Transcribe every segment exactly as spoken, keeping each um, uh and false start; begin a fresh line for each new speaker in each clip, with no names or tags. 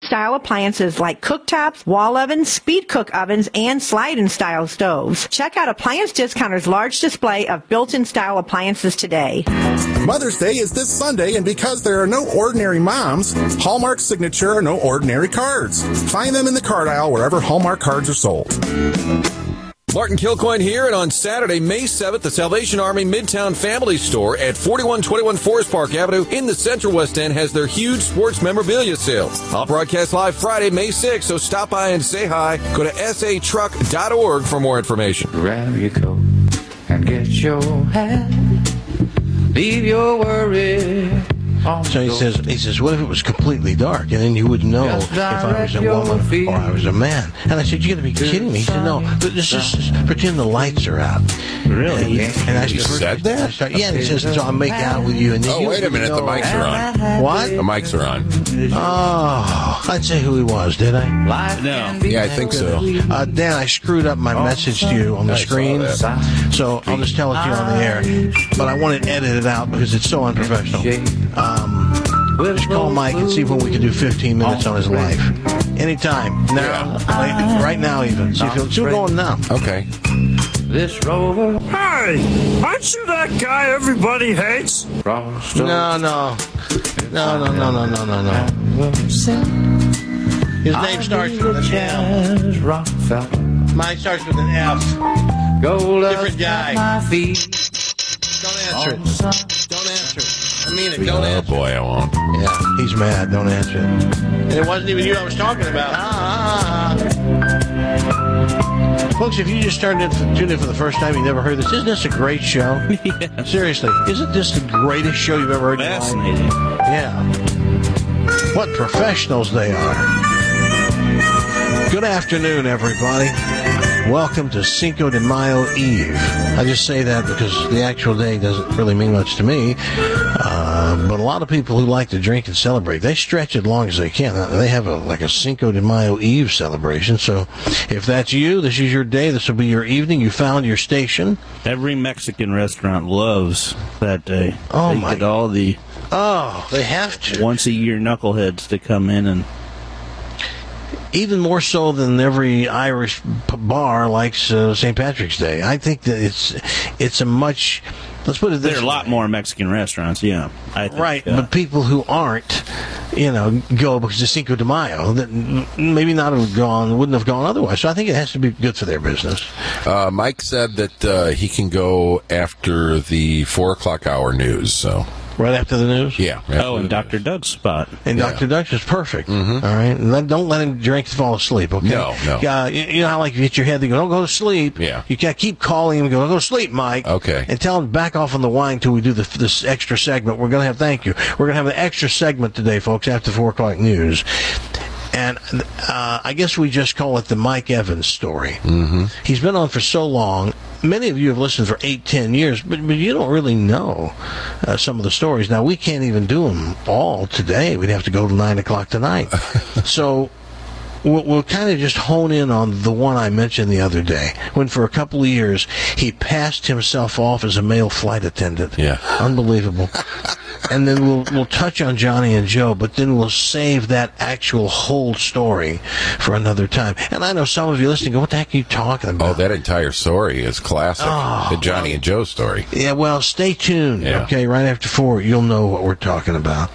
style appliances like cooktops, wall ovens, speed cook ovens, and slide-in style stoves. Check out Appliance Discounter's large display of built-in style appliances today.
Mother's Day is this Sunday, and because there are no ordinary moms, Hallmark Signature are no ordinary cards. Find them in the card aisle wherever Hallmark cards are sold.
Martin Kilcoyne here, and on Saturday, May seventh, the Salvation Army Midtown Family Store at forty-one twenty-one Forest Park Avenue in the Central West End has their huge sports memorabilia sale. I'll broadcast live Friday, May sixth, so stop by and say hi. Go to s a truck dot org for more information.
Grab your coat and get your hat. Leave your worry.
So he says, he says, what if it was completely dark, and then you wouldn't know if I was a woman or I was a man? And I said, you got to be kidding me. He said, no, but just, just, just pretend the lights are out.
Really?
And I
You said that?
Start, yeah, and he says, so I'll make out with you. And then
Oh,
you
wait a minute, the mics are on.
What?
The mics are on.
Oh, I'd say who he was, did I?
No.
Yeah, I think so.
Uh, Dan, I screwed up my message to you on the
I saw
screen,
that.
so I'll just tell it to you on the air. But I want to edit it out because it's so unprofessional. Um, just call Mike and see when we can do fifteen minutes on his life. Anytime. Now. Like, right now even. See if he'll, see what's going now.
Okay.
This rover.
Hey, aren't you that guy everybody hates?
No, no. No, no, no, no, no, no, no. His name starts with an F. Mine starts with an F. Different guy. Don't answer it. Don't answer it. I mean it. Don't
Oh,
answer
boy, I won't.
it. Yeah, he's mad. Don't answer it. And it wasn't even you I was talking about. Ah, ah, ah. Folks, if you just started in, tuned in for the first time, you never heard this, isn't this a great show?
Yeah.
Seriously, isn't this the greatest show you've ever heard in your life?
Fascinating.
Yeah. What professionals they are. Good afternoon, everybody. Welcome to Cinco de Mayo Eve. I just say that because the actual day doesn't really mean much to me. Uh, but a lot of people who like to drink and celebrate, they stretch it as long as they can. They have a like a Cinco de Mayo Eve celebration. So if that's you, this is your day. This will be your evening. You found your station.
Every Mexican restaurant loves that day.
Oh,
they
my-
get all the
Oh, they have to.
once a year knuckleheads to come in and
Even more so than every Irish p- bar likes uh, Saint Patrick's Day. I think that it's it's a much. Let's put it this
there are a lot
way.
more Mexican restaurants. Yeah, I think,
Right,
uh,
but people who aren't, you know, go because it's Cinco de Mayo, that maybe not have gone, wouldn't have gone otherwise. So I think it has to be good for their business.
Uh, Mike said that uh, he can go after the four o'clock hour news. So
Right after the news?
yeah.
oh, and Doctor Doug's spot.
And
Yeah.
Doctor Duck's is perfect. All right? And let, don't let him drink and fall asleep, okay?
No, no.
Uh, you, you know how, like, you hit your head, they go, don't go to sleep.
Yeah.
You got to keep calling him and go, don't go to sleep, Mike.
Okay.
And tell him to back off on the wine until we do the, this extra segment. We're going to have, thank you. We're going to have an extra segment today, folks, after four o'clock news. And uh, I guess we just call it the Mike Evans story. Mm-hmm. He's been on for so long. Many of you have listened for eight, ten years, but, but you don't really know uh, some of the stories. Now, we can't even do them all today. We'd have to go to nine o'clock tonight. So we'll, we'll kind of just hone in on the one I mentioned the other day, when for a couple of years he passed himself off as a male flight attendant.
Yeah.
Unbelievable. And then we'll we'll touch on Johnny and Joe, but then we'll save that actual whole story for another time. And I know some of you listening go, what the heck are you talking about?
Oh, that entire story is classic.
Oh,
the Johnny and Joe story.
Yeah, well, stay tuned,
Yeah.
okay? Right after four, you'll know what we're talking about.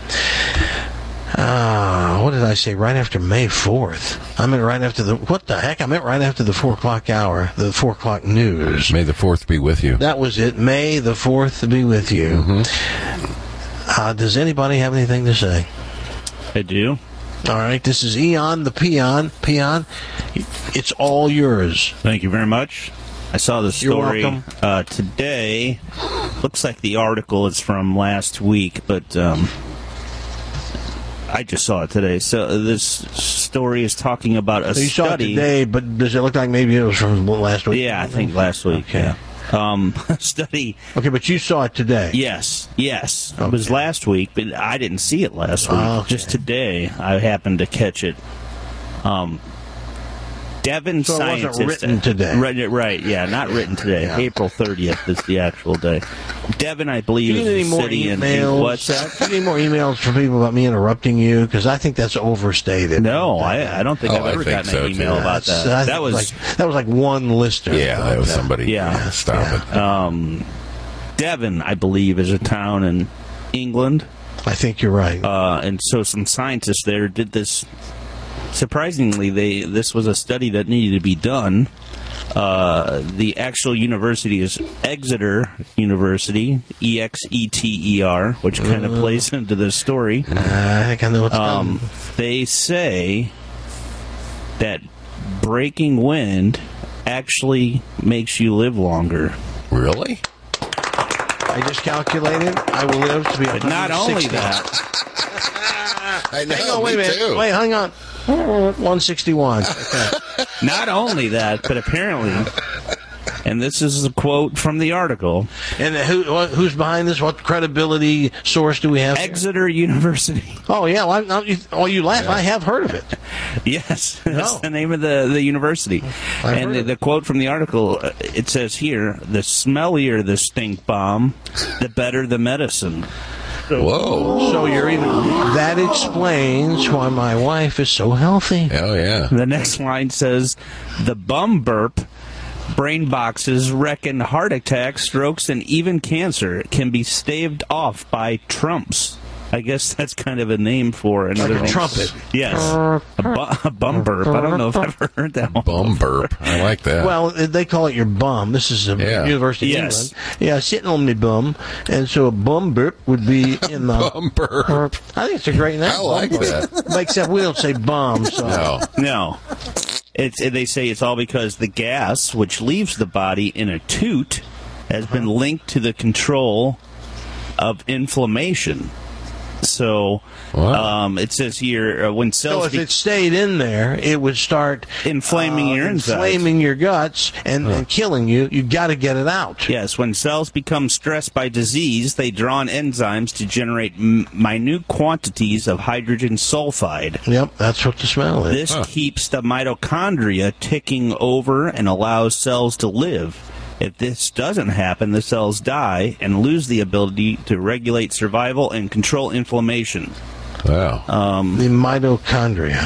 Ah, what did I say? Right after May fourth. I meant right after the, what the heck? I meant right after the four o'clock hour, the four o'clock news.
May the fourth be with you.
That was it. May the fourth be with you.
Mm-hmm.
Uh, does anybody have anything to say?
I do.
All right, this is Eon the Peon. Peon, it's all yours.
Thank you very much. I saw the
You're
story
welcome.
uh, today. Looks like the article is from last week, but um, I just saw it today. So this story is talking about a
So you saw it
study.
today, but does it look like maybe it was from last week?
Yeah, I think last week.
Okay.
Yeah. Um, study.
Okay, but you saw it today.
Yes, yes.
Okay.
It was last week, but I didn't see it last week.
Oh, okay.
Just today, I happened to catch it. Um, Devon
So it wasn't
scientist.
written today.
Right, right, yeah, not written today.
Yeah.
April thirtieth is the actual day. Devin, I believe,
Do you need any
is a
more
city in
emails?
what's that?
Do you need more emails from people about me interrupting you? Because I think that's overstated.
No, I, I don't think
Oh,
I've
I
ever
think
gotten
so,
an email
too.
about
That's-
that.
I
That
think
was
like, that was like one listener.
Yeah, that was somebody.
Yeah.
Stop it.
um, Devon, I believe, is a town in England.
I think you're right.
Uh, and so some scientists there did this. Surprisingly, they this was a study that needed to be done. Uh, the actual university is Exeter University, E X E T E R, which kind of plays into this story.
I think I know what's
Um,
coming.
they say that breaking wind actually makes you live longer.
Really?
I just calculated I will live to be
But not only
one hundred sixty.
that,
I know.
Hang on, wait a
me
minute.
too.
Wait, hang on. one sixty-one. Okay.
not only that, but apparently, and this is a quote from the article,
And who what, who's behind this? What credibility source do we have? here?
Exeter University.
Oh yeah, well, I, you, oh you laugh. I have heard of it.
Yes, that's
No.
the name of the, the university.
I've
and
heard
the,
of
the quote from the article, uh, it says here, the smellier the stink bomb, the better the medicine.
Whoa.
So you're even. That explains why my wife is so healthy.
Oh, yeah.
The next line says, the bum burp, brain boxes reckon heart attacks, strokes, and even cancer can be staved off by trumps. I guess that's kind of a name for another
Like a trumpet.
Yes. A, bu- a bum burp. I don't know if I've ever heard that one.
Bum burp. I like that.
Well, they call it your bum. This is a
Yeah.
University of
Yes.
England. Yeah, sitting on my bum, and so a bum burp would be in the.
Bum burp.
I think it's a great name.
I like
Bum burp.
that.
Except we don't say bum. So.
No.
No. It's, they say it's all because the gas, which leaves the body in a toot, has been linked to the control of inflammation. So,
Wow.
um, it says here, uh, when
So
cells
if
be-
it stayed in there, it would start
inflaming
uh,
your insides.
inflaming your guts and, and killing you. You got to get it out.
Yes, when cells become stressed by disease, they draw on enzymes to generate m- minute quantities of hydrogen sulfide.
Yep, that's what the smell is.
This keeps the mitochondria ticking over and allows cells to live. If this doesn't happen, the cells die and lose the ability to regulate survival and control inflammation.
Wow.
Um,
the mitochondria.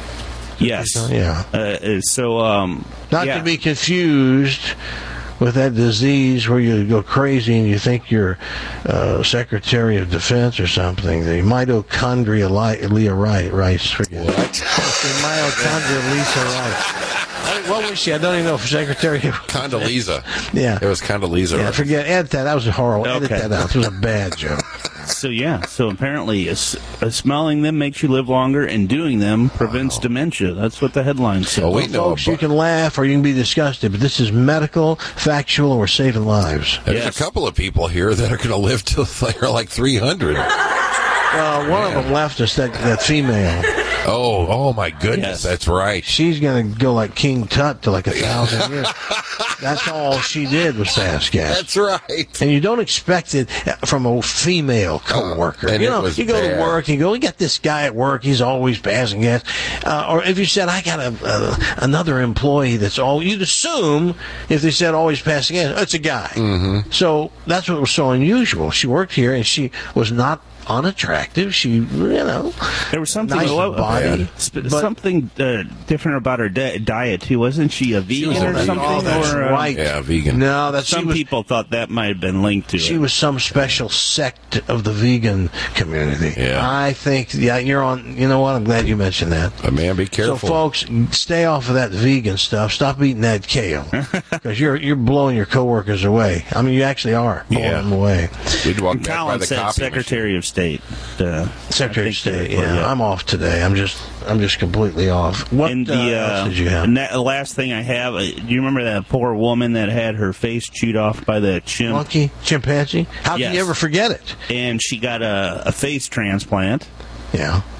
Yes.
Yeah.
Uh, so, um,
Not
yeah.
to be confused with that disease where you go crazy and you think you're uh, Secretary of Defense or something. The mitochondria li- Leah Rice. Rice forget.
What?
The mitochondria Lisa Rice. I mean, what was she? I don't even know if Secretary of...
Condoleezza.
Yeah.
It was Condoleezza.
Yeah, forget. Edit that. That was horrible. Edit
Okay.
that out. It was a bad joke.
So yeah, so apparently, s- uh, smelling them makes you live longer, and doing them prevents dementia. That's what the headline says.
Oh, we know.
Folks, you can laugh or you can be disgusted, but this is medical, factual, and we're saving lives.
There's
Yes.
a couple of people here that are going to live till they're like three hundred.
Well, one of them left us, that, that female.
Oh, oh my goodness,
Yes.
that's right.
She's going to go like King Tut to like a thousand years. That's all she did was pass gas.
That's right.
And you don't expect it from a female coworker.
and
you
it
know,
was
you go
bad.
to work, you go, we got this guy at work, he's always passing gas. Uh, or if you said, I got a, uh, another employee that's all, you'd assume if they said always passing gas, it's a guy. Mm-hmm. So that's what was so unusual. She worked here and she was not unattractive. She, you know,
There was something
nice
lo-
body,
sp-
but-
something uh, different about her di- diet too. Wasn't she a vegan
was a
or
vegan.
something?
Oh, that's
or, uh,
right.
Yeah, vegan.
No, that's
Some
she was,
people thought that might have been linked to
She
it.
was some special sect of the vegan community.
Yeah.
I think, yeah, you're on, you know what? I'm glad you mentioned that.
But man, be careful.
So, folks, stay off of that vegan stuff. Stop eating that kale because you're you're blowing your coworkers away. I mean, you actually are blowing
Yeah.
them away.
We'd walk back by
Colin
the
said
copy
Secretary of State. Uh,
Secretary
I
of
think
State.
you're-
Yeah, I'm off today. I'm just I'm just completely off. What
And
uh,
the
else
uh,
did you have?
and that, the last thing I have, uh, do you remember that poor woman that had her face chewed off by the chimp?
Monkey, chimpanzee. How
Yes.
can you ever forget it?
And she got a, a face transplant.
Yeah.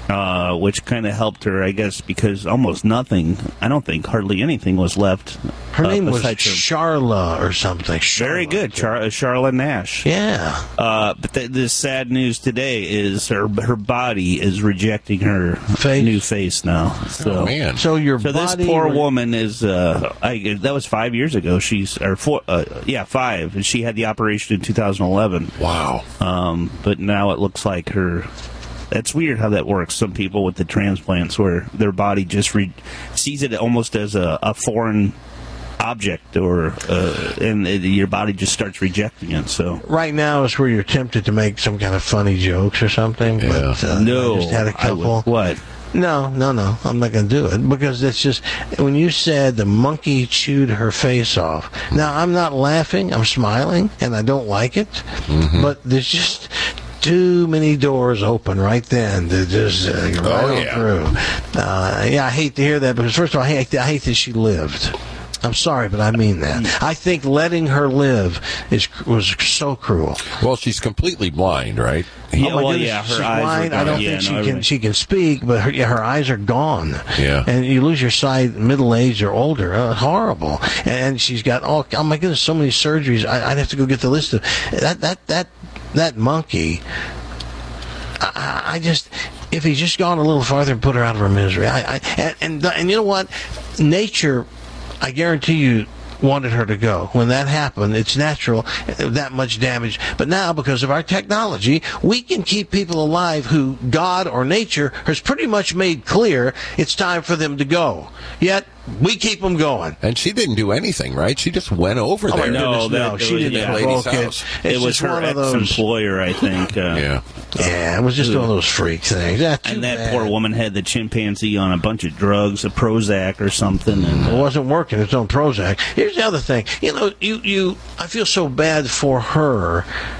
uh, which kind of helped her, I guess, because almost nothing, I don't think hardly anything was left.
Her
uh,
name was
besides her-
Charla or something.
Very
Charla.
good, Char- uh, Charlotte Nash.
Yeah.
Uh, but th- the sad news today is her her body is rejecting her
Face.
new face now. So,
Oh, man.
So your
so this
body.
poor
re-
woman is. Uh, I, that was five years ago. She's or four. Uh, yeah, five. And she had the operation in two thousand eleven.
Wow.
Um, but now it looks like her. That's weird how that works. Some people with the transplants, where their body just re- sees it almost as a, a foreign object, or uh, and it, your body just starts rejecting it. So
Right now is where you're tempted to make some kind of funny jokes or something.
Yeah.
But, uh,
no,
I just had a
I would-
couple.
what?
No, no, no. I'm not going to do it because it's just when you said the monkey chewed her face off. Now I'm not laughing. I'm smiling, and I don't like it.
Mm-hmm.
But there's just too many doors open right then to just uh, right
Oh,
on
yeah.
through. Uh, yeah, I hate to hear that because first of all, I hate, I hate that she lived. I'm sorry, but I mean that. I think letting her live is was so cruel.
Well, she's completely blind, right?
Yeah,
Oh my
well,
goodness,
yeah, her
she's
eyes
blind.
are
I don't
gone. Yeah,
think she
no,
can
everything.
she can speak, but her, yeah, her eyes are gone.
Yeah.
And you lose your sight, middle age or older. Uh, horrible. And she's got all. Oh my goodness, so many surgeries. I, I'd have to go get the list of that. That that that monkey. I, I just, if he's just gone a little farther and put her out of her misery. I, I and, and and you know what, nature, I guarantee you, wanted her to go. When that happened, it's natural, that much damage. But now, because of our technology, we can keep people alive who God or nature has pretty much made clear it's time for them to go. Yet, we keep them going.
And she didn't do anything, right? She just went over
Oh, my
there.
goodness,
No, that-
no,
it
she
was-
didn't
yeah.
Lady's
provoke it.
house.
It's
It was
just
her
one of those.
ex-employer, I think. Uh,
Yeah.
Yeah, it was just one of those freak things. Ah, too
And that
bad.
poor woman had the chimpanzee on a bunch of drugs, a Prozac or something. And,
It
uh,
wasn't working. It's on Prozac. Here's the other thing. You know, you, you, I feel so bad for her,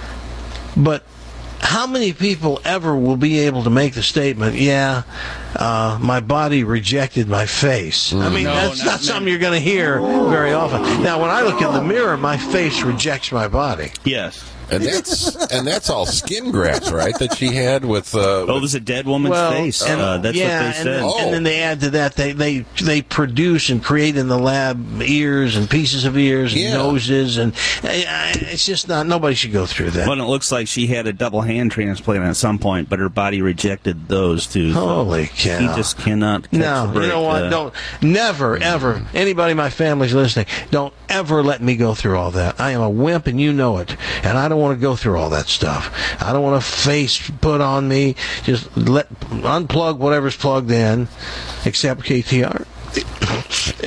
but how many people ever will be able to make the statement, yeah, uh, my body rejected my face? I mean,
No,
that's
not
not
many.
something you're going to hear very often. Now, when I look in the mirror, my face rejects my body.
yes.
And that's and that's all skin grafts, right? That she had with. Uh,
Oh, it was a dead woman's
Well,
face.
and-
uh, that's
yeah,
what they said.
And,
Oh.
and then they add to that they, they they produce and create in the lab ears and pieces of ears and
Yeah.
noses, and uh, it's just not. Nobody should go through that.
Well, it looks like she had a double hand transplant at some point, but her body rejected those two. so
Holy cow!
She just cannot catch
No,
the break.
you know what?
uh,
Don't never ever anybody in my family's listening. Don't ever let me go through all that. I am a wimp, and you know it. And I don't want to go through all that stuff. I don't want a face put on me. Just let unplug whatever's plugged in, except K T R. Except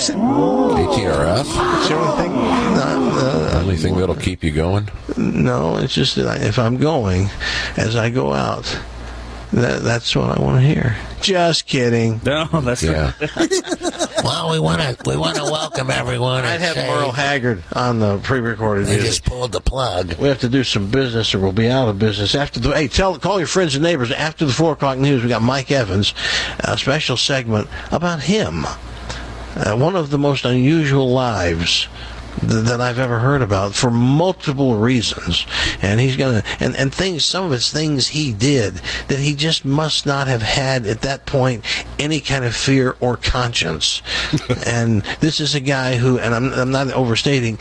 A T R F.
it's the only thing. No,
Only thing that'll keep you going.
no, it's just that I, if I'm going, as I go out, that, that's what I want to hear. Just kidding.
No, that's
Yeah.
Well, we want to we want to welcome everyone.
I'd
and
have
say
Merle Haggard on the pre-recorded
they
music.
just pulled the plug.
We have to do some business, or we'll be out of business after the. Hey, tell call your friends and neighbors after the four o'clock news. We got Mike Evans, a special segment about him, uh, one of the most unusual lives th- that I've ever heard about for multiple reasons, and he's gonna and and things. Some of it's things he did that he just must not have had at that point any kind of fear or conscience. And this is a guy who, and I'm I'm not overstating,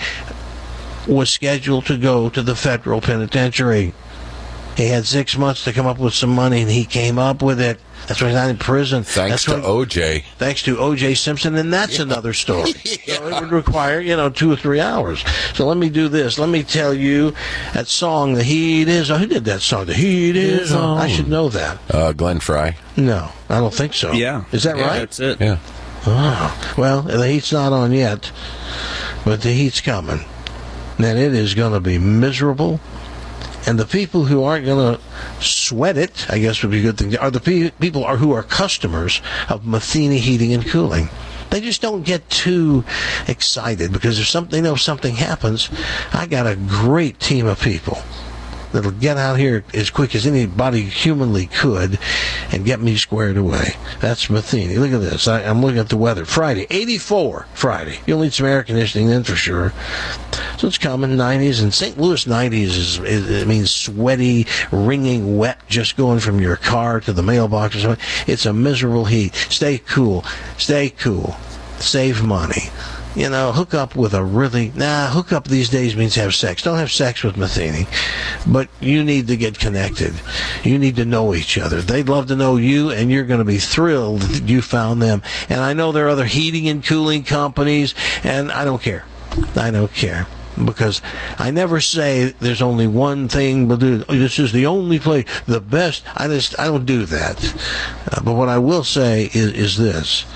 was scheduled to go to the federal penitentiary. He had six months to come up with some money, and he came up with it. That's why he's not in prison.
Thanks
that's
to
why-
O J.
Thanks to O J. Simpson, and that's another story. So it would require, you know, two or three hours. So let me do this. Let me tell you that song, The Heat Is On. Who did that song? The Heat Is On. I should know that.
Uh, Glenn Fry.
No, I don't think so.
Yeah.
Is that
Yeah,
right?
That's it.
Yeah.
Oh, well, the heat's not on yet, but the heat's coming. And it is going to be miserable. And the people who aren't going to sweat it, I guess would be a good thing, are the pe- people are, who are customers of Matheny Heating and Cooling. They just don't get too excited because if something, they know if something happens, I got a great team of people that'll get out here as quick as anybody humanly could and get me squared away. That's Matheny. Look at this. I, I'm looking at the weather. Friday, eighty-four Friday. You'll need some air conditioning then for sure. So it's coming, nineties. And Saint Louis nineties is, is it means sweaty, wringing wet, just going from your car to the mailbox or something. It's a miserable heat. Stay cool. Stay cool. Save money. You know, hook up with a really... Nah, hook up these days means have sex. Don't have sex with Matheny. But you need to get connected. You need to know each other. They'd love to know you, and you're going to be thrilled that you found them. And I know there are other heating and cooling companies, and I don't care. I don't care. Because I never say there's only one thing to do. This is the only place, the best. I just, I don't do that. Uh, but what I will say is, is this.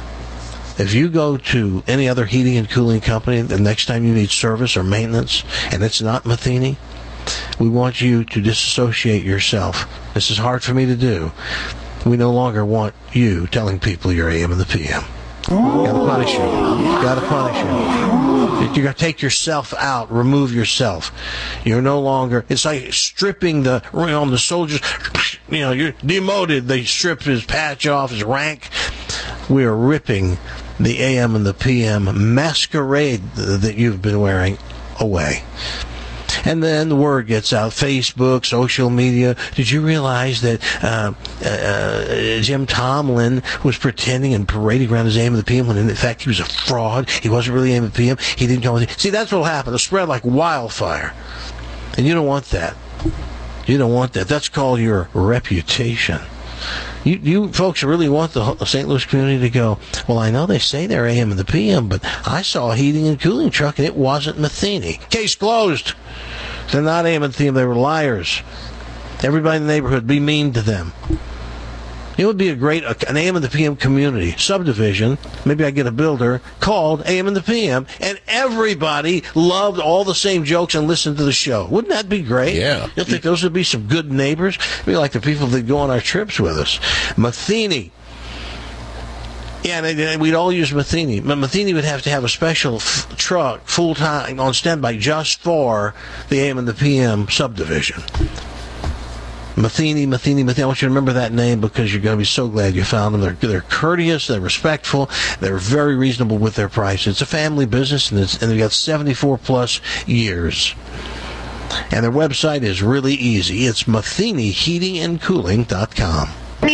If you go to any other heating and cooling company the next time you need service or maintenance, and it's not Matheny, we want you to disassociate yourself. This is hard for me to do. We no longer want you telling people you're A M and the P M. Oh. Gotta punish you. Gotta punish you. You gotta take yourself out. Remove yourself. You're no longer. It's like stripping the on the soldiers. You know, you're demoted. They strip his patch off, his rank. We are ripping the A M and the P M masquerade that you've been wearing away. And then the word gets out, Facebook, social media. Did you realize that uh, uh, Jim Tomlin was pretending and parading around as A M and the P M when in fact he was a fraud? He wasn't really A M and the P M. He didn't go. See, that's what will happen. It'll spread like wildfire. And you don't want that. You don't want that. That's called your reputation. You, you folks really want the Saint Louis community to go, well, I know they say they're A M and the P M, but I saw a heating and cooling truck, and it wasn't Matheny. Case closed. They're not A M and the P M. They were liars. Everybody in the neighborhood, be mean to them. It would be a great, an A M and the P M community, subdivision, maybe I get a builder, called A M and the P M, and everybody loved all the same jokes and listened to the show. Wouldn't that be great?
Yeah.
You think those would be some good neighbors? Be like the people that go on our trips with us. Matheny. Yeah, and we'd all use Matheny. But Matheny would have to have a special f- truck, full-time, on standby, just for the A M and the P M subdivision. Matheny, Matheny, Matheny. I want you to remember that name because you're going to be so glad you found them. They're, they're courteous, they're respectful, they're very reasonable with their price. It's a family business, and, it's, and they've got seventy-four plus years. And their website is really easy. It's Matheny Heating and Cooling dot com.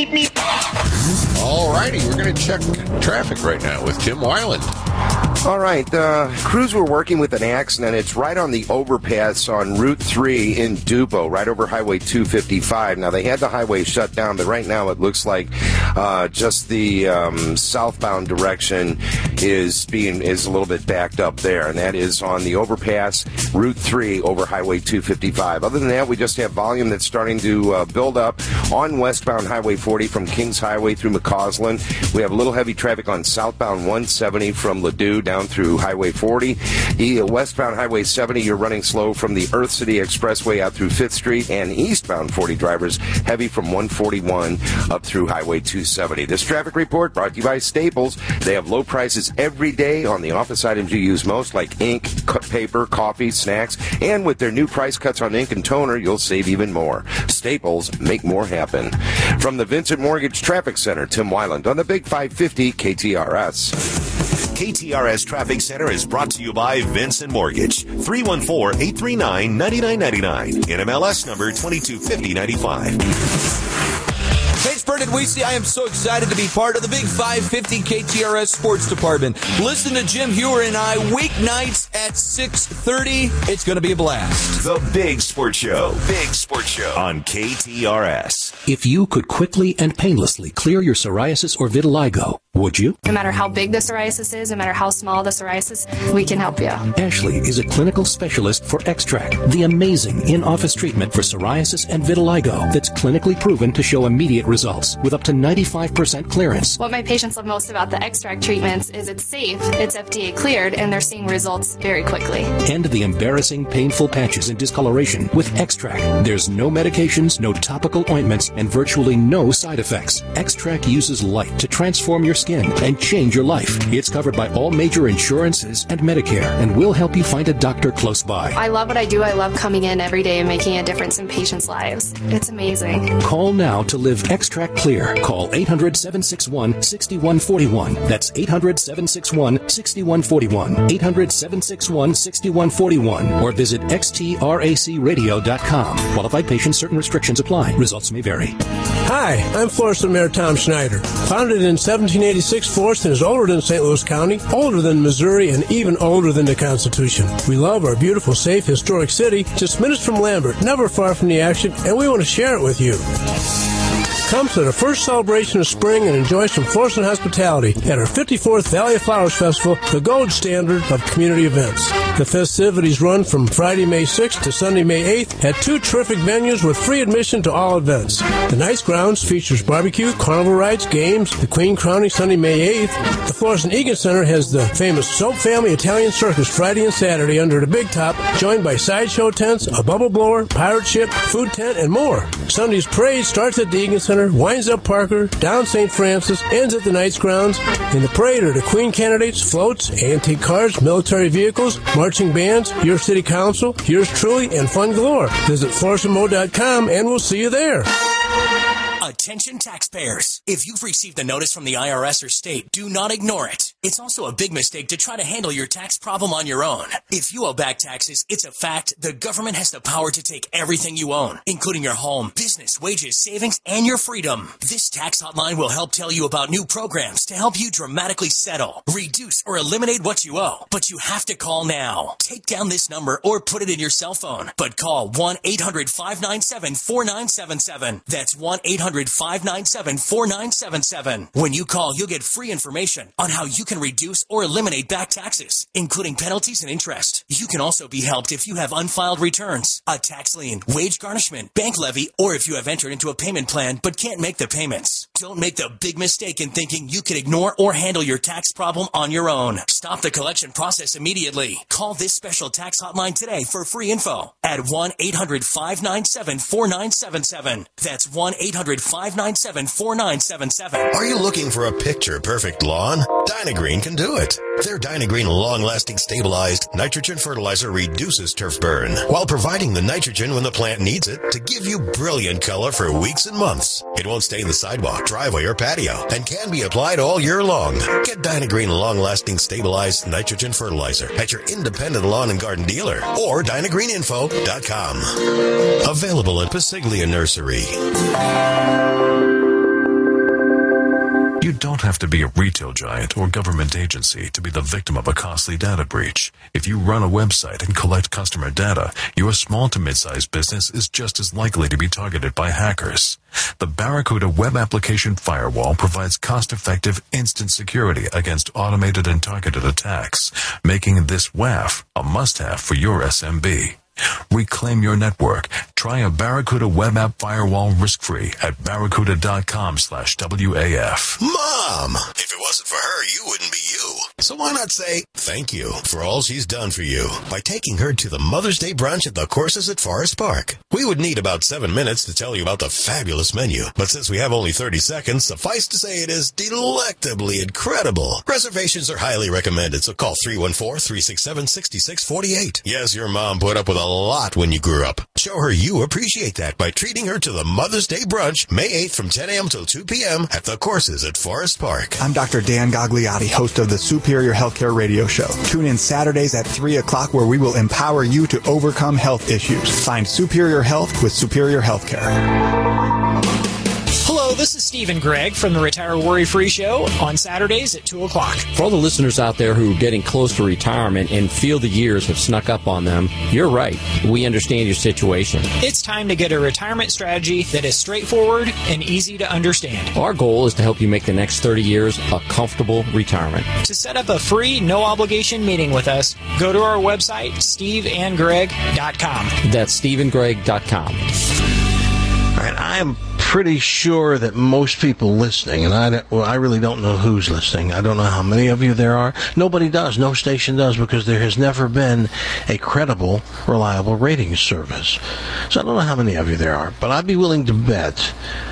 All righty, we're going to check traffic right now with Tim Weiland.
All right, uh, crews were working with an accident. It's right on the overpass on Route three in Dupo, right over Highway two fifty-five. Now, they had the highway shut down, but right now it looks like uh, just the um, southbound direction is being is a little bit backed up there, and that is on the overpass, Route three over Highway two fifty-five. Other than that, we just have volume that's starting to uh, build up on westbound Highway forty from Kings Highway through McCausland. We have a little heavy traffic on southbound one seventy from Ladue down through Highway forty. E- westbound Highway seventy, you're running slow from the Earth City Expressway out through fifth Street, and eastbound forty drivers heavy from one forty-one up through Highway two seventy. This traffic report brought to you by Staples. They have low prices every day on the office items you use most, like ink, paper, coffee, snacks, and with their new price cuts on ink and toner, you'll save even more. Staples, make more happen. From the Vincent Mortgage Traffic Center, Tim Weiland on the Big five fifty K T R S.
K T R S Traffic Center is brought to you by Vincent Mortgage. three one four, eight three nine, nine nine nine nine. N M L S number twenty-two fifty ninety-five.
Hey, it's Brendan Weesey. I am so excited to be part of the Big five fifty K T R S Sports Department. Listen to Jim Hewer and I weeknights at six thirty. It's going to be a blast.
The Big Sports Show. Big Sports Show on K T R S.
If you could quickly and painlessly clear your psoriasis or vitiligo, would you?
No matter how big the psoriasis is, no matter how small the psoriasis, we can help you.
Ashley is a clinical specialist for Extract, the amazing in-office treatment for psoriasis and vitiligo that's clinically proven to show immediate results with up to ninety-five percent clearance.
What my patients love most about the Extract treatments is it's safe, it's F D A cleared, and they're seeing results very quickly.
End the embarrassing, painful patches and discoloration with Extract. There's no medications, no topical ointments, and virtually no side effects. Extract uses light to transform your skin skin and change your life. It's covered by all major insurances and Medicare, and we'll help you find a doctor close by.
I love what I do. I love coming in every day and making a difference in patients' lives. It's amazing.
Call now to live Extract Clear. Call eight hundred, seven six one, six one four one. That's eight hundred, seven six one, six one four one. eight hundred, seven six one, six one four one. Or visit x t r a c radio dot com. Qualified patients, certain restrictions apply. Results may vary.
Hi, I'm Florissant Mayor Tom Schneider. Founded in seventeen eighty-six, Florissant is older than Saint Louis County, older than Missouri, and even older than the Constitution. We love our beautiful, safe, historic city, just minutes from Lambert, never far from the action, and we want to share it with you. Come to the first celebration of spring and enjoy some Florissant hospitality at our fifty-fourth Valley of Flowers Festival, the gold standard of community events. The festivities run from Friday, May sixth to Sunday, May eighth at two terrific venues with free admission to all events. The Nice Grounds features barbecue, carnival rides, games, the Queen Crowning Sunday, May eighth. The Florissant Egan Center has the famous Soap Family Italian Circus Friday and Saturday under the Big Top, joined by sideshow tents, a bubble blower, pirate ship, food tent, and more. Sunday's parade starts at the Egan Center, winds up Parker, down Saint Francis, ends at the Knights Grounds. In the parade are the Queen candidates, floats, antique cars, military vehicles, marching bands, your city council, yours truly, and fun galore. Visit florissant mo dot com and we'll see you there.
Attention taxpayers. If you've received a notice from the I R S or state, do not ignore it. It's also a big mistake to try to handle your tax problem on your own. If you owe back taxes, it's a fact the government has the power to take everything you own, including your home, business, wages, savings, and your freedom. This tax hotline will help tell you about new programs to help you dramatically settle, reduce, or eliminate what you owe. But you have to call now. Take down this number or put it in your cell phone. But call one eight hundred, five nine seven, four nine seven seven. That's one eight hundred, five nine seven, four nine seven seven. When you call, you'll get free information on how you can reduce or eliminate back taxes, including penalties and interest. You can also be helped if you have unfiled returns, a tax lien, wage garnishment, bank levy, or if you have entered into a payment plan but can't make the payments. Don't make the big mistake in thinking you can ignore or handle your tax problem on your own. Stop the collection process immediately. Call this special tax hotline today for free info at one eight hundred, five nine seven, four nine seven seven. That's one eight hundred, five nine seven, four nine seven seven.
Are you looking for a picture-perfect lawn? Dynagreen can do it. Their Dynagreen long-lasting stabilized nitrogen fertilizer reduces turf burn while providing the nitrogen when the plant needs it to give you brilliant color for weeks and months. It won't stain the sidewalk, driveway, or patio and can be applied all year long. Get Dynagreen long-lasting stabilized nitrogen fertilizer at your independent lawn and garden dealer or dynagreen info dot com. Available at Pasiglia Nursery.
You don't have to be a retail giant or government agency to be the victim of a costly data breach. If you run a website and collect customer data, your small to mid-sized business is just as likely to be targeted by hackers. The Barracuda Web Application Firewall provides cost-effective instant security against automated and targeted attacks, making this W A F a must-have for your S M B. Reclaim your network. Try a Barracuda Web App Firewall risk-free at barracuda.com slash WAF.
Mom! If it wasn't for her, you wouldn't be you. So why not say thank you for all she's done for you by taking her to the Mother's Day brunch at the Courses at Forest Park. We would need about seven minutes to tell you about the fabulous menu, but since we have only thirty seconds, suffice to say it is delectably incredible. Reservations are highly recommended, so call three one four, three six seven, six six four eight. Yes, your mom put up with a lot when you grew up. Show her you appreciate that by treating her to the Mother's Day brunch May eighth from ten a.m. till two p.m. at the Courses at Forest Park.
I'm Doctor Dan Gagliotti, host of the Superior Healthcare Radio Show. Tune in Saturdays at three o'clock where we will empower you to overcome health issues. Find Superior Health with Superior Healthcare.
Hello, this is Stephen Gregg from the Retire Worry Free Show on Saturdays at two o'clock.
For all the listeners out there who are getting close to retirement and feel the years have snuck up on them, you're right. We understand your situation.
It's time to get a retirement strategy that is straightforward and easy to understand.
Our goal is to help you make the next thirty years a comfortable retirement.
To set up a free, no-obligation meeting with us, go to our website, steve and greg dot com.
That's steve and greg dot com.
All right, I am pretty sure that most people listening, and I, well, I really don't know who's listening. I don't know how many of you there are. Nobody does. No station does, because there has never been a credible, reliable ratings service. So I don't know how many of you there are, but I'd be willing to bet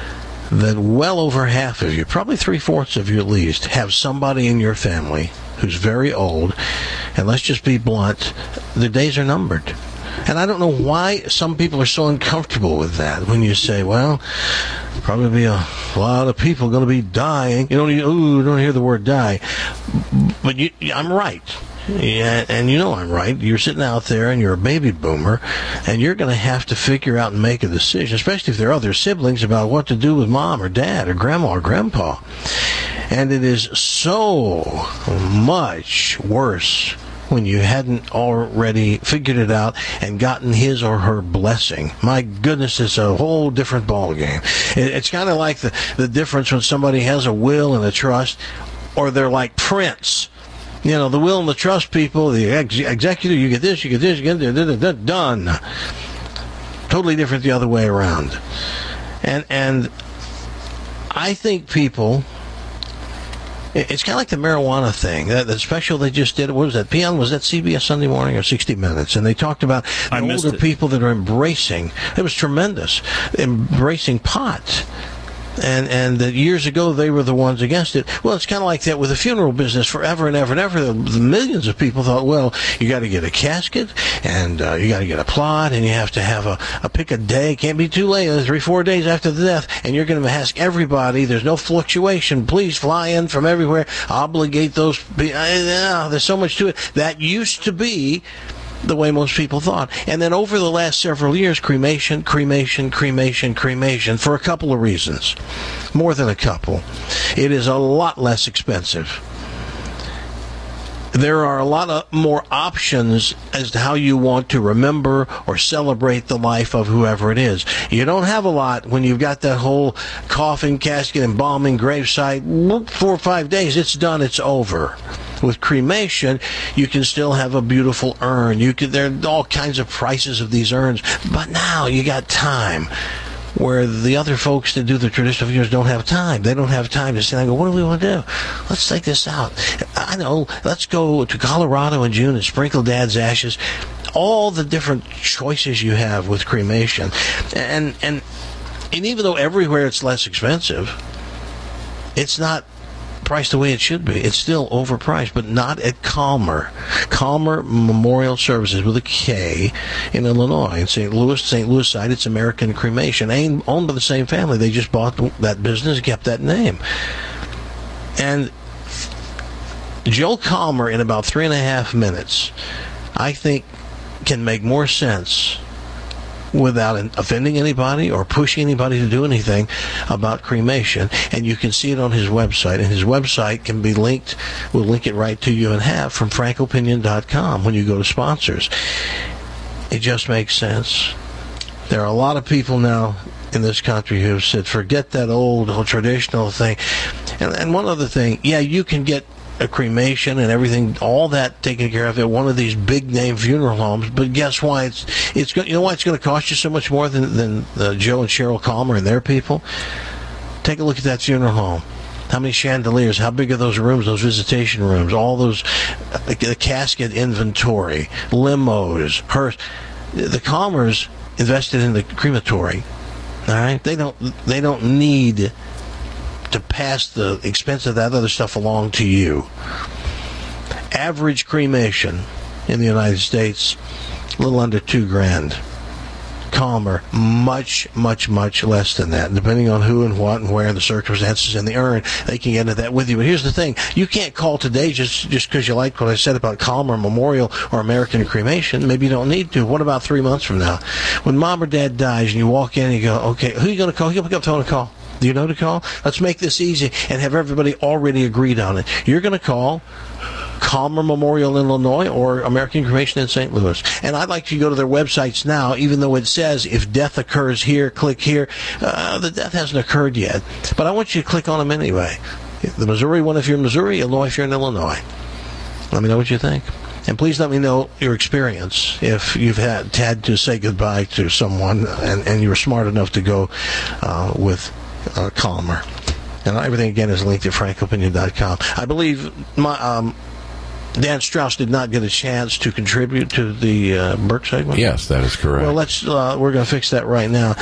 that well over half of you, probably three-fourths of you at least, have somebody in your family who's very old, and let's just be blunt, the days are numbered. And I don't know why some people are so uncomfortable with that when you say, well, probably be a lot of people going to be dying. You don't, ooh, don't hear the word die. But you, I'm right. Yeah, and you know I'm right. You're sitting out there and you're a baby boomer, and you're going to have to figure out and make a decision, especially if there are other siblings, about what to do with mom or dad or grandma or grandpa. And it is so much worse when you hadn't already figured it out and gotten his or her blessing. My goodness, it's a whole different ballgame. It's kind of like the, the difference when somebody has a will and a trust, or they're like Prince. You know, the will and the trust people, the ex- executor, you get this, you get this, you get this, done. Totally different the other way around. And and I think people, it's kind of like the marijuana thing. That, that special they just did, what was that? Peon, was that C B S Sunday Morning or sixty minutes? And they talked about the older people that are embracing, it was tremendous, embracing pot. And and that years ago they were the ones against it. Well, it's kind of like that with the funeral business forever and ever and ever. The, the millions of people thought, well, you got to get a casket, and uh, you got to get a plot, and you have to have a, a pick a day. Can't be too late, three, four days after the death, and you're going to ask everybody. There's no fluctuation. Please fly in from everywhere. Obligate those. Uh, there's so much to it. That used to be the way most people thought. And then over the last several years, cremation, cremation, cremation, cremation, for a couple of reasons. More than a couple. It is a lot less expensive. There are a lot of more options as to how you want to remember or celebrate the life of whoever it is. You don't have a lot when you've got that whole coffin, casket, embalming, gravesite. Four or five days, it's done, it's over. With cremation, you can still have a beautiful urn. You can, there are all kinds of prices of these urns. But now you got time, where the other folks that do the traditional funerals don't have time. They don't have time to sit and go, what do we want to do? Let's take this out. I know, let's go to Colorado in June and sprinkle Dad's ashes. All the different choices you have with cremation. And, and, and even though everywhere it's less expensive, it's not priced the way it should be. It's still overpriced, but not at Calmer. Calmer Memorial Services with a K in Illinois, in Saint Louis, Saint Louis side. It's American Cremation, owned by the same family. They just bought that business and kept that name. And Joe Calmer, in about three and a half minutes, I think can make more sense without offending anybody or pushing anybody to do anything about cremation. And you can see it on his website. And his website can be linked, we'll link it right to you and have from frank opinion dot com when you go to sponsors. It just makes sense. There are a lot of people now in this country who have said, forget that old, old traditional thing. And, and one other thing, yeah, you can get a cremation and everything, all that taken care of at one of these big name funeral homes. But guess why? It's it's you know why it's going to cost you so much more than than uh, Joe and Cheryl Calmer and their people. Take a look at that funeral home. How many chandeliers? How big are those rooms? Those visitation rooms? All those uh, the casket inventory, limos, hearse. The Calmers invested in the crematory. All right, they don't they don't need to pass the expense of that other stuff along to you. Average cremation in the United States, a little under two grand. Calmer, much, much, much less than that. Depending on who and what and where, the circumstances and the urn, they can get into that with you. But here's the thing. You can't call today just just because you like what I said about Calmer Memorial or American Cremation. Maybe you don't need to. What about three months from now? When mom or dad dies and you walk in and you go, okay, who are you going to call? You pick up the phone and call. Do you know to call? Let's make this easy and have everybody already agreed on it. You're going to call Calmer Memorial in Illinois or American Cremation in Saint Louis. And I'd like you to go to their websites now, even though it says if death occurs here, click here. Uh, the death hasn't occurred yet. But I want you to click on them anyway. The Missouri one if you're in Missouri, Illinois if you're in Illinois. Let me know what you think. And please let me know your experience if you've had, had to say goodbye to someone and, and you were smart enough to go uh, with Uh, Calmer. And everything again is linked at frank opinion dot com. I believe my um, Dan Strauss did not get a chance to contribute to the uh, Burke segment.
Yes, that is correct.
Well, let's uh, we're going to fix that right now.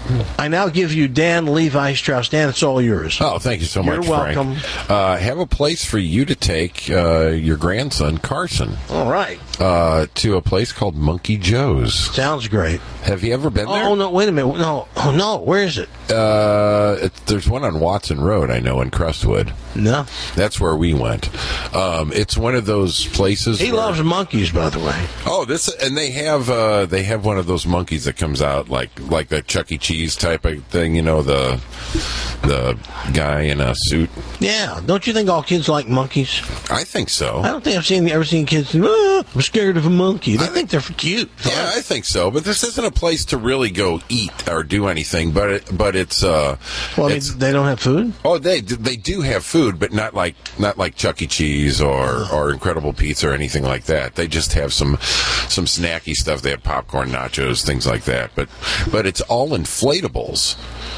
I now give you Dan Levi Strauss. Dan, it's all yours.
Oh, thank you so much,
You're welcome.
Frank. Uh, have a place for you to take uh, your grandson, Carson.
All right.
Uh, to a place called Monkey Joe's.
Sounds great.
Have you ever been there?
Oh, no, wait a minute. No, oh, no. Where is it?
Uh, it, there's one on Watson Road, I know, in Crestwood.
No.
That's where we went. Um, it's one of those places.
He
where,
loves monkeys, by the way.
Oh, this and they have uh, they have one of those monkeys that comes out like like the Chuck E. Cheese type of thing. You know, the the guy in a suit.
Yeah. Don't you think all kids like monkeys?
I think so.
I don't think I've seen ever seen kids say, oh, I'm scared of a monkey. They I think they're cute.
Yeah, I think so. But this isn't a place to really go eat or do anything. But it, but it's uh,
well,
it's,
they don't have food.
Oh, they they do have food, but not like not like Chuck E. Cheese or, or Incredible Pizza or anything like that. They just have some some snacky stuff. They have popcorn, nachos, things like that. But but it's all inflatables.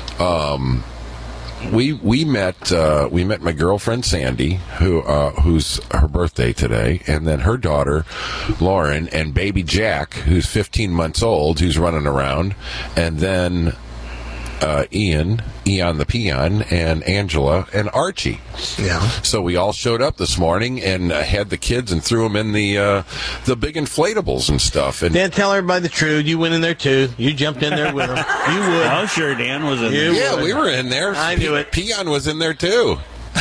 Um, we we met uh, we met my girlfriend Sandy, who uh, who's her birthday today, and then her daughter Lauren and baby Jack, who's fifteen months old, who's running around, and then uh, Ian, Eon the Peon, and Angela and Archie.
Yeah.
So we all showed up this morning and uh, had the kids and threw them in the uh, the big inflatables and stuff. And
Dan, tell everybody the truth. You went in there too. You jumped in there with them. You would.
Oh, sure, Dan was in
you
there.
Yeah, would. We were in there.
I knew it.
Peon was in there too.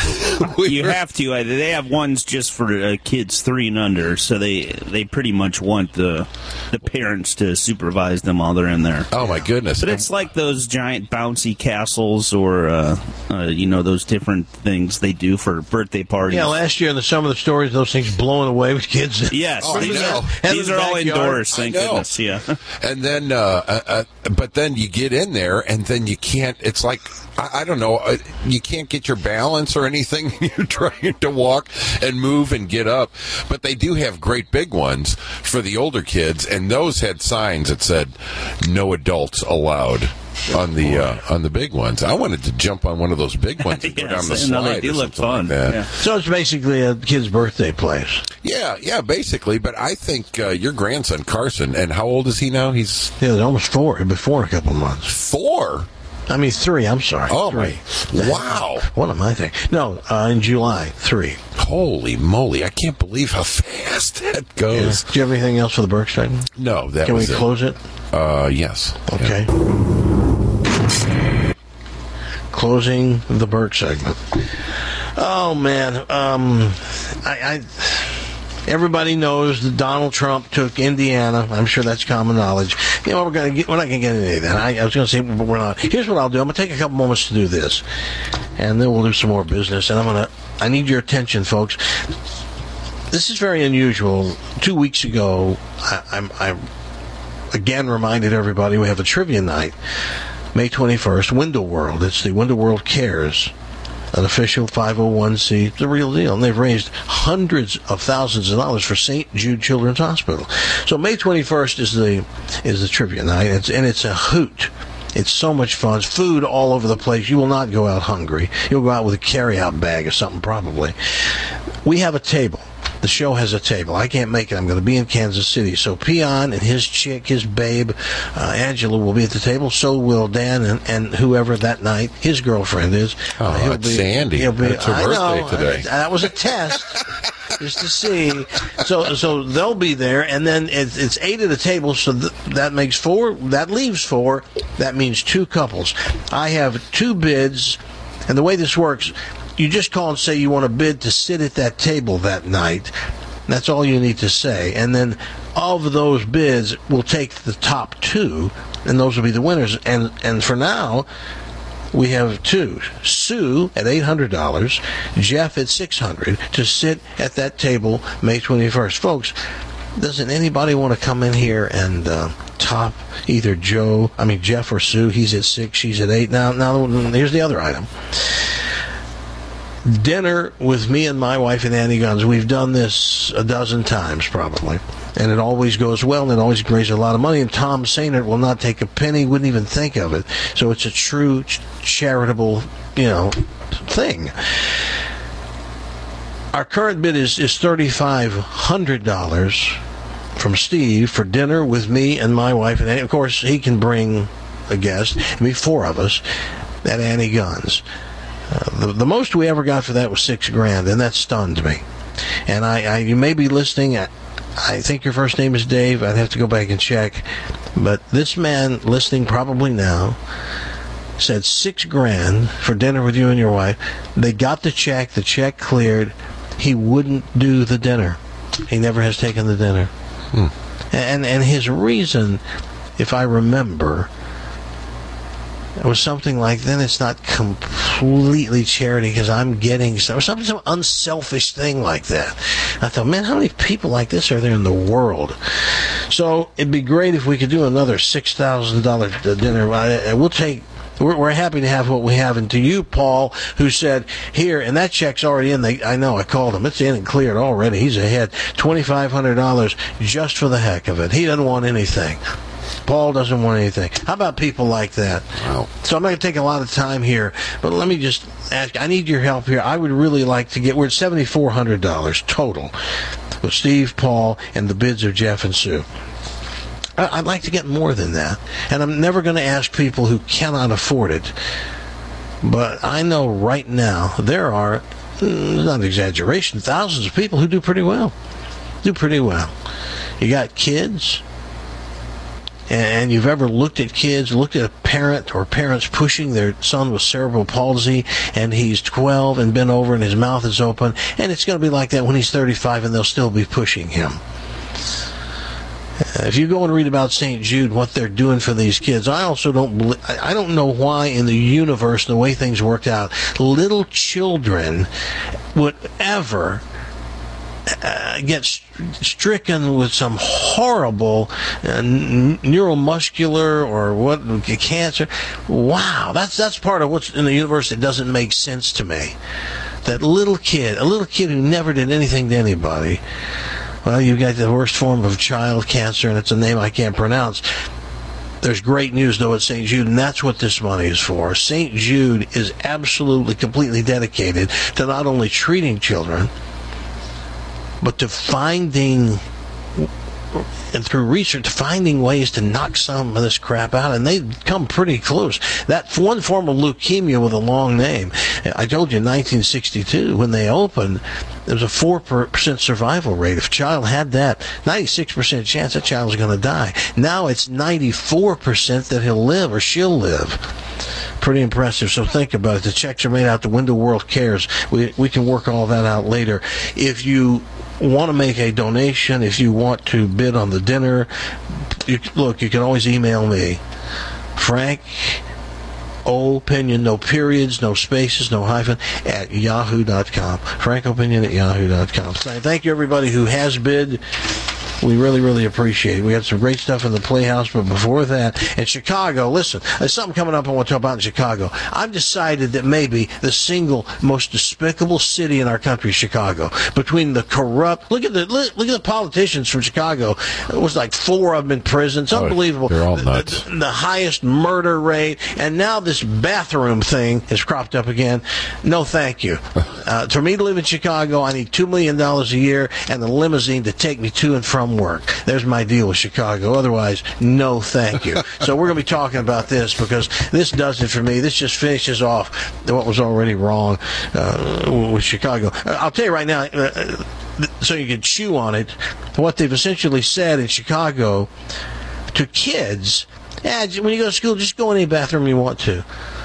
we you were... have to. Uh, they have ones just for uh, kids three and under, so they they pretty much want the the parents to supervise them while they're in there.
Oh my goodness!
But it's like those giant bouncy castles, or uh, uh, you know, those different things they do for birthday parties.
Yeah, last year in the some of the stories, those things blowing away with kids.
Yes,
oh,
these,
are,
these are all indoors. Thank goodness. Yeah,
and then, uh, uh, uh, but then you get in there, and then you can't. It's like. I don't know, you can't get your balance or anything. You're trying to walk and move and get up. But they do have great big ones for the older kids, and those had signs that said, no adults allowed. On the uh, on the big ones, I wanted to jump on one of those big ones and go
yes,
down the
no,
slide.
They do
or
look fun.
Like that.
Yeah.
So it's basically a kid's birthday place.
Yeah, yeah, basically. But I think uh, your grandson Carson, and how old is he now? He's
yeah, he's almost four. He'll be four in a couple of months.
Four.
I mean, three, I'm sorry.
Oh,
three.
my. Wow.
What am I thinking? No, uh, in July, three.
Holy moly. I can't believe how fast that goes.
Yeah. Do you have anything else for the Burke segment?
No, that
Can
was
we
it.
close it?
Uh, yes.
Okay. Yeah. Closing the Burke segment. Oh, man. Um, I... I Everybody knows that Donald Trump took Indiana. I'm sure that's common knowledge. You know, we're going to get, we're not going to get into any of that. I, I was going to say we're not. Here's what I'll do. I'm going to take a couple moments to do this, and then we'll do some more business. And I'm going to. I need your attention, folks. This is very unusual. Two weeks ago, I, I'm, I again reminded everybody we have a trivia night, May twenty-first, Window World. It's the Window World Cares. An official five oh one c, the real deal. And they've raised hundreds of thousands of dollars for Saint Jude Children's Hospital. So May twenty-first is the is the trivia night, it's, and it's a hoot. It's so much fun. It's food all over the place. You will not go out hungry. You'll go out with a carry-out bag or something probably. We have a table. The show has a table. I can't make it. I'm going to be in Kansas City. So Peon and his chick, his babe, uh, Angela, will be at the table. So will Dan and, and whoever that night his girlfriend is.
Oh,
uh, he'll
it's
be,
Sandy.
He'll be,
it's her
I
birthday
know,
today.
Uh, that was a test. Just to see. So so they'll be there. And then it's, it's eight at a table. So th- that makes four. That leaves four. That means two couples. I have two bids. And the way this works, you just call and say you want a bid to sit at that table that night. That's all you need to say. And then of those bids, we'll take the top two, and those will be the winners. And and for now, we have two. Sue at eight hundred dollars, Jeff at six hundred dollars to sit at that table May twenty-first. Folks, doesn't anybody want to come in here and uh, top either Joe, I mean Jeff or Sue? He's at six, she's at eight. Now, now here's the other item. Dinner with me and my wife and Annie Guns. We've done this a dozen times probably, and it always goes well, and it always raises a lot of money, and Tom Sainert will not take a penny, wouldn't even think of it. So it's a true ch- charitable, you know, thing. Our current bid is, is thirty-five hundred dollars from Steve for dinner with me and my wife, and Annie. Of course, he can bring a guest, and be four of us at Annie Guns. Uh, the, the most we ever got for that was six grand, and that stunned me. And I, I you may be listening. I, I think your first name is Dave. I'd have to go back and check. But this man listening probably now said six grand for dinner with you and your wife. They got the check. The check cleared. He wouldn't do the dinner. He never has taken the dinner. Hmm. And and his reason, if I remember, it was something like, then it's not completely charity because I'm getting some, or something, some unselfish thing like that. I thought, man, how many people like this are there in the world? So it'd be great if we could do another six thousand dollars dinner. We'll take, we're, we're happy to have what we have. And to you, Paul, who said, here, and that check's already in. They, I know, I called him. It's in and cleared already. He's ahead. twenty-five hundred dollars just for the heck of it. He doesn't want anything. Paul doesn't want anything. How about people like that? Wow. So I'm not going to take a lot of time here, but let me just ask. I need your help here. I would really like to get, we're at seven thousand four hundred dollars total with Steve, Paul, and the bids of Jeff and Sue. I'd like to get more than that. And I'm never going to ask people who cannot afford it. But I know right now there are, not an exaggeration, thousands of people who do pretty well. Do pretty well. You got kids. And you've ever looked at kids, looked at a parent or parents pushing their son with cerebral palsy, and he's twelve and bent over and his mouth is open, and it's going to be like that when he's thirty-five and they'll still be pushing him. If you go and read about Saint Jude, what they're doing for these kids, I also don't believe, I don't know why in the universe, the way things worked out, little children would ever Uh, get st- stricken with some horrible uh, n- neuromuscular or what cancer. Wow, that's that's part of what's in the universe that doesn't make sense to me. That little kid, a little kid who never did anything to anybody. Well, you got the worst form of child cancer, and it's a name I can't pronounce. There's great news, though, at Saint Jude, and that's what this money is for. Saint Jude is absolutely, completely dedicated to not only treating children, but to finding, and through research, finding ways to knock some of this crap out, and they come pretty close. That one form of leukemia with a long name, I told you in nineteen sixty-two, when they opened, there was a four percent survival rate. If a child had that, ninety-six percent chance that child was going to die. Now it's ninety-four percent that he'll live or she'll live. Pretty impressive. So think about it. The checks are made out to Window World Cares. We we can work all that out later. If you want to make a donation, if you want to bid on the dinner, you, look, you can always email me. Frank Opinion, no periods, no spaces, no hyphen, at yahoo dot com. Frank Opinion at yahoo dot com. So thank you, everybody who has bid. We really, really appreciate it. We had some great stuff in the Playhouse, but before that, in Chicago, listen, there's something coming up I want to talk about in Chicago. I've decided that maybe the single most despicable city in our country is Chicago. Between the corrupt, look at the look, look at the politicians from Chicago. It was like four of them in prison. It's unbelievable.
Oh, they're all nuts.
The, the highest murder rate, and now this bathroom thing has cropped up again. No, thank you. Uh, for me to live in Chicago, I need two million dollars a year and a limousine to take me to and from work. There's my deal with Chicago. Otherwise, no thank you. So we're going to be talking about this because this does it for me. This just finishes off what was already wrong uh, with Chicago. I'll tell you right now, uh, so you can chew on it, what they've essentially said in Chicago to kids, yeah, when you go to school, just go in any bathroom you want to.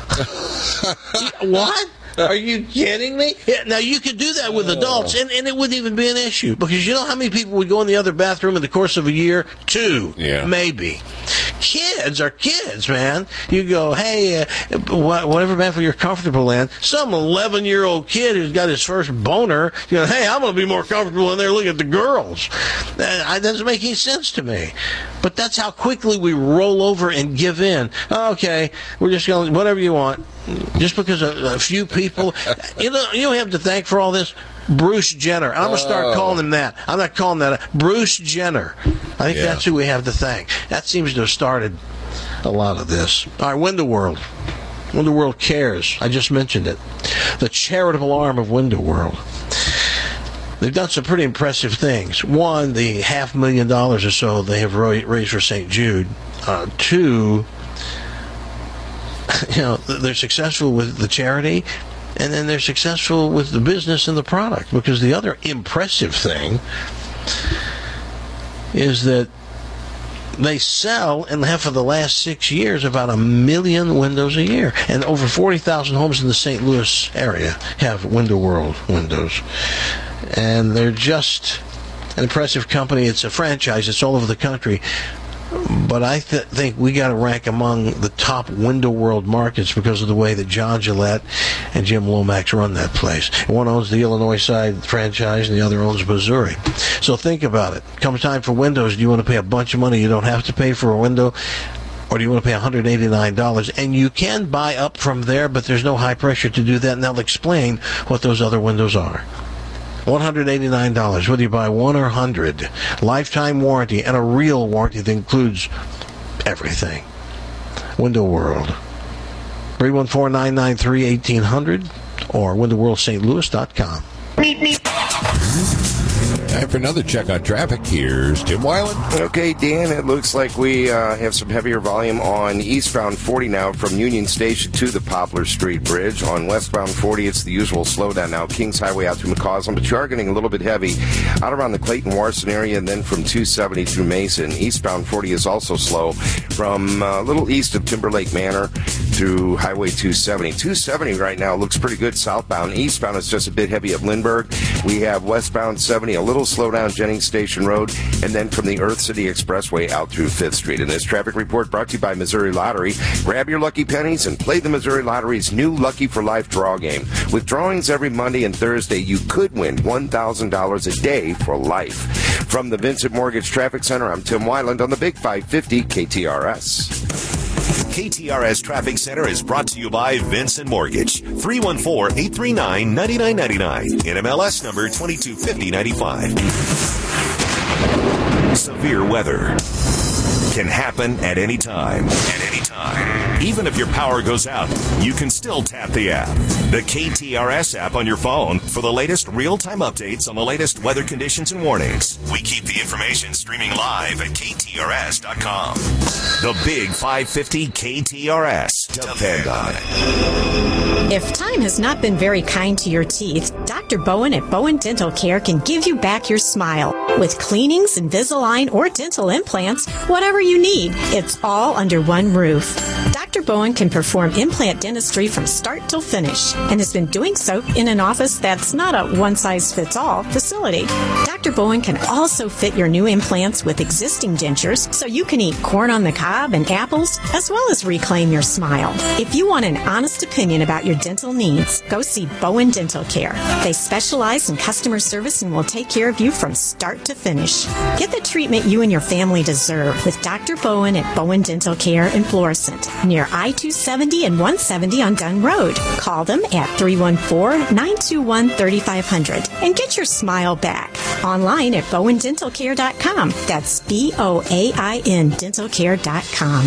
What? Are you kidding me? Yeah, now, you could do that with adults, and, and it wouldn't even be an issue. Because you know how many people would go in the other bathroom in the course of a year? Two,
yeah.
Maybe. Kids are kids, man. You go, hey, uh, whatever bathroom you're comfortable in. Some eleven-year-old kid who's got his first boner, you know, hey, I'm going to be more comfortable in there. Look at the girls. That doesn't make any sense to me. But that's how quickly we roll over and give in. Okay, we're just going to, whatever you want. Just because a, a few people, you know, you have to thank for all this Bruce Jenner. I'm going to start calling him that. I'm not calling that a, Bruce Jenner. I think
Yeah.
that's who we have to thank. That seems to have started a lot of this. All right, Window World. Window World Cares. I just mentioned it. The charitable arm of Window World. They've done some pretty impressive things. One, the half million dollars or so they have raised for Saint Jude. Uh, two, you know, they're successful with the charity, and then they're successful with the business and the product. Because the other impressive thing is that they sell, in half of the last six years, about a million windows a year. And over forty thousand homes in the Saint Louis area have Window World windows. And they're just an impressive company. It's a franchise. It's all over the country. But I th- think we got to rank among the top Window World markets because of the way that John Gillette and Jim Lomax run that place. One owns the Illinois side franchise, and the other owns Missouri. So think about it. Comes time for windows. Do you want to pay a bunch of money you don't have to pay for a window? Or do you want to pay one hundred eighty-nine dollars? And you can buy up from there, but there's no high pressure to do that, and they'll explain what those other windows are. one hundred eighty-nine dollars, whether you buy one or one hundred. Lifetime warranty, and a real warranty that includes everything. Window World. three one four, nine nine three, one eight hundred or window world st louis dot com.
Time for another check on traffic. Here's Tim Weiland.
Okay, Dan, it looks like we uh, have some heavier volume on eastbound forty now from Union Station to the Poplar Street Bridge. On westbound forty, it's the usual slowdown now. Kings Highway out through McCausland, but you are getting a little bit heavy out around the Clayton-Warson area, and then from two seventy through Mason. Eastbound forty is also slow from a uh, little east of Timberlake Manor through Highway two seventy. two seventy right now looks pretty good southbound. Eastbound is just a bit heavy at Lindbergh. We have westbound seventy, a little slow down Jennings Station Road, and then from the Earth City Expressway out through fifth Street. And this traffic report brought to you by Missouri Lottery. Grab your lucky pennies and play the Missouri Lottery's new Lucky for Life draw game. With drawings every Monday and Thursday, you could win one thousand dollars a day for life. From the Vincent Mortgage Traffic Center, I'm Tim Weiland on the Big five fifty K T R S.
K T R S Traffic Center is brought to you by Vincent Mortgage. three one four, eight three nine, nine nine nine nine. N M L S number twenty-two fifty ninety-five. Severe weather can happen at any time. At any time. Even if your power goes out, you can still tap the app. The K T R S app on your phone for the latest real-time updates on the latest weather conditions and warnings. We keep the information streaming live at K T R S dot com. The Big five fifty K T R S. Depend on it.
If time has not been very kind to your teeth, Doctor Bowen at Bowen Dental Care can give you back your smile. With cleanings, Invisalign, or dental implants, whatever you need, it's all under one roof. Doctor Bowen can perform implant dentistry from start till finish and has been doing so in an office that's not a one-size-fits-all facility. Doctor Bowen can also fit your new implants with existing dentures so you can eat corn on the cob and apples as well as reclaim your smile. If you want an honest opinion about your dental needs, go see Bowen Dental Care. They specialize in customer service and will take care of you from start to finish. Get the treatment you and your family deserve with Doctor Bowen at Bowen Dental Care in Florissant, near I two seventy and one seventy on Dunn Road. Call them at three one four, nine two one, three five zero zero and get your smile back. Online at bowen dental care dot com. That's B O A I N dental care dot com.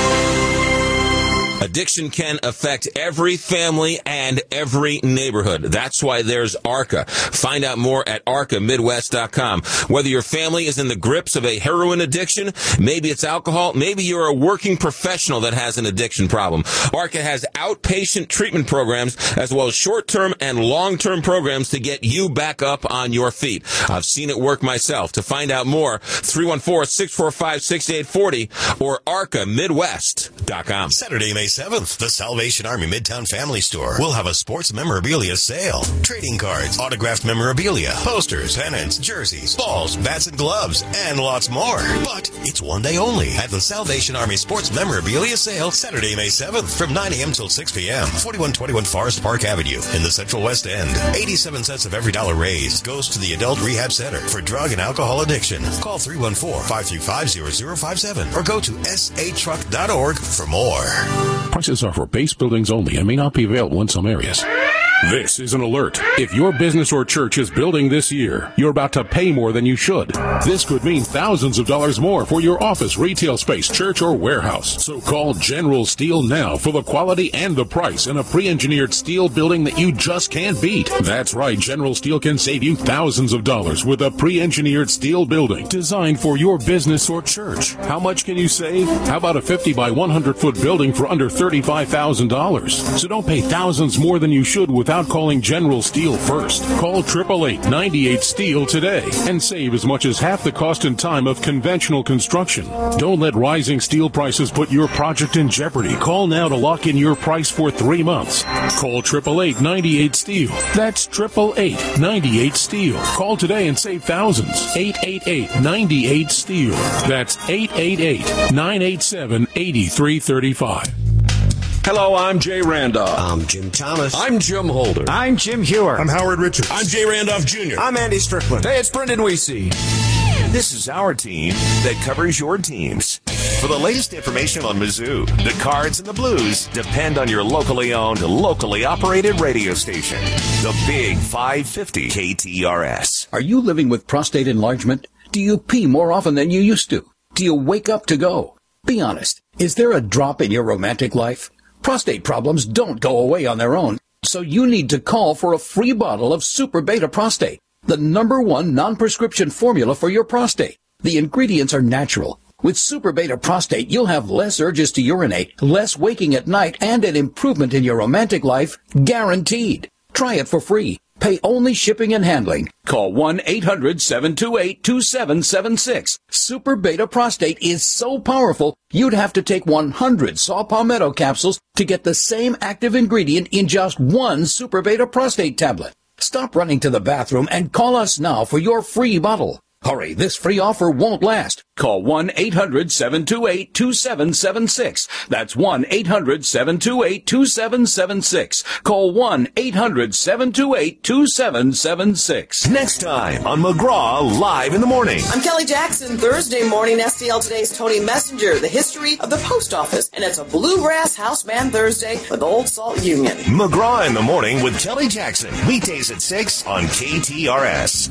Addiction can affect every family and every neighborhood. That's why there's ARCA. Find out more at arca midwest dot com. Whether your family is in the grips of a heroin addiction, maybe it's alcohol, maybe you're a working professional that has an addiction problem. ARCA has outpatient treatment programs as well as short-term and long-term programs to get you back up on your feet. I've seen it work myself. To find out more, three one four, six four five, six eight four zero or arca midwest dot com.
Saturday, May seventh, the Salvation Army Midtown Family Store will have a sports memorabilia sale. Trading cards, autographed memorabilia, posters, pennants, jerseys, balls, bats and gloves, and lots more. But it's one day only at the Salvation Army Sports Memorabilia Sale, Saturday, May seventh, from nine a.m. till six p.m. forty-one twenty-one Forest Park Avenue in the Central West End. eighty-seven cents of every dollar raised goes to the Adult Rehab Center for drug and alcohol addiction. Call three one four, five three five, zero zero five seven or go to s a truck dot org for more.
Prices are for base buildings only and may not be available in some areas.
This is an alert. If your business or church is building this year, you're about to pay more than you should. This could mean thousands of dollars more for your office, retail space, church, or warehouse. So call General Steel now for the quality and the price in a pre-engineered steel building that you just can't beat. That's right, General Steel can save you thousands of dollars with a pre-engineered steel building designed for your business or church. How much can you save? How about a fifty by one hundred foot building for under thirty-five thousand dollars? So don't pay thousands more than you should without calling General Steel first. Call eight eight eight, nine eight STEEL today and save as much as half the cost and time of conventional construction. Don't let rising steel prices put your project in jeopardy. Call now to lock in your price for three months. Call eight eight eight, nine eight STEEL. That's eight eight eight, nine eight STEEL. Call today and save thousands. eight eight eight, nine eight STEEL. That's eight eight eight, nine eight seven, eight three three five.
Hello, I'm Jay Randolph.
I'm Jim Thomas.
I'm Jim Holder.
I'm Jim Hewer.
I'm Howard Richards.
I'm Jay Randolph Junior
I'm Andy Strickland.
Hey, it's Brendan Weesey.
This is our team that covers your teams. For the latest information on Mizzou, the Cards, and the Blues, depend on your locally owned, locally operated radio station. The Big five fifty K T R S.
Are you living with prostate enlargement? Do you pee more often than you used to? Do you wake up to go? Be honest. Is there a drop in your romantic life? Prostate problems don't go away on their own, so you need to call for a free bottle of Super Beta Prostate, the number one non-prescription formula for your prostate. The ingredients are natural. With Super Beta Prostate, you'll have less urges to urinate, less waking at night, and an improvement in your romantic life, guaranteed. Try it for free. Pay only shipping and handling. Call one eight hundred, seven two eight, two seven seven six. Super Beta Prostate is so powerful, you'd have to take one hundred Saw Palmetto capsules to get the same active ingredient in just one Super Beta Prostate tablet. Stop running to the bathroom and call us now for your free bottle. Hurry, this free offer won't last. Call one eight hundred, seven two eight, two seven seven six. That's one eight hundred, seven two eight, two seven seven six. Call one eight hundred, seven two eight, two seven seven six.
Next time on McGraw Live in the Morning.
I'm Kelly Jackson. Thursday morning, S T L Today's Tony Messenger, the history of the post office. And it's a Bluegrass House Band Thursday with Old Salt Union.
McGraw in the Morning with Kelly Jackson. Weekdays at six on K T R S.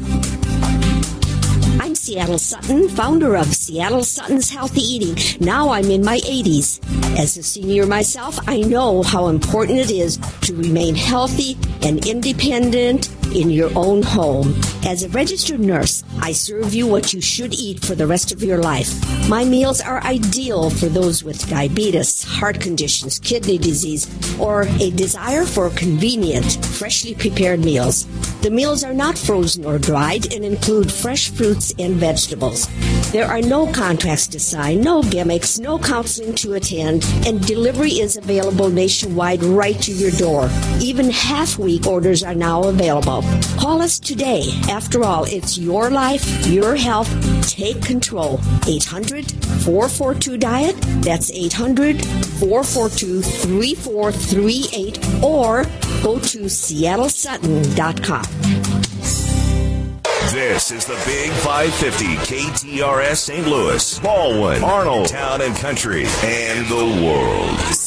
I'm Seattle Sutton, founder of Seattle Sutton's Healthy Eating. Now I'm in my eighties. As a senior myself, I know how important it is to remain healthy and independent in your own home. As a registered nurse, I serve you what you should eat for the rest of your life. My meals are ideal for those with diabetes, heart conditions, kidney disease, or a desire for convenient, freshly prepared meals. The meals are not frozen or dried and include fresh fruits and vegetables. There are no contracts to sign, no gimmicks, no counseling to attend, and delivery is available nationwide right to your door. Even half-week orders are now available. Call us today. After all, it's your life, your health. Take control. eight hundred, four four two, diet. That's eight hundred, four four two, three four three eight. Or go to seattle sutton dot com.
This is the Big five fifty K T R S Saint Louis, Baldwin, Arnold, Town and Country, and the world.